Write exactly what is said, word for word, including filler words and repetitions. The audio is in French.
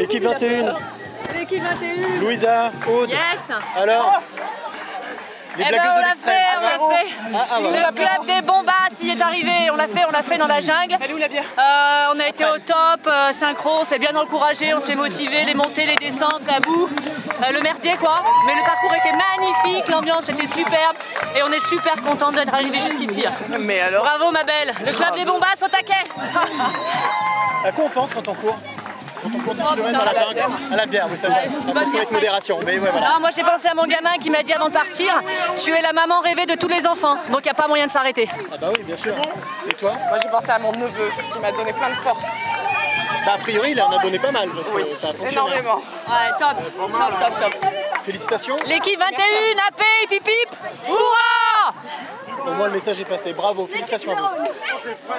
Équipe vingt et un. L'équipe vingt et un. Louisa, Aude. Yes. Alors les Eh ben blagueuses on de l'a l'extrême, fait, ça on va l'a fait. Ah, ah, voilà. Le club des Bombasses y est arrivé. On l'a fait, on l'a fait dans la jungle. Elle est où la bière? Euh, on a été au top, euh, synchro, on s'est bien encouragé, on s'est motivé, les montées, les descentes, la boue, euh, le merdier quoi. Mais le parcours était magnifique, l'ambiance était superbe et on est super content d'être arrivé jusqu'ici. Mais alors? Bravo ma belle, le club des Bombasses au taquet. À quoi on pense quand on court? Quand on court dix Oh, kilomètres dans putain, la à la jungle? bière. À la bière, oui, ça Ouais, j'aime. bonne Attention bière avec modération, mais ouais, voilà. Non, moi j'ai pensé à mon gamin qui m'a dit avant de partir, tu es la maman rêvée de tous les enfants, donc il n'y a pas moyen de s'arrêter. Ah bah oui, bien sûr. Et toi? Moi j'ai pensé à mon neveu qui m'a donné plein de force. Bah a priori, il en a donné pas mal parce que Oui, ça a fonctionné. énormément. Ouais, top, top, top, top. Félicitations. L'équipe vingt et un, A P, hip hip hip, hurrah! Au moins le message est passé. Bravo, félicitations à vous.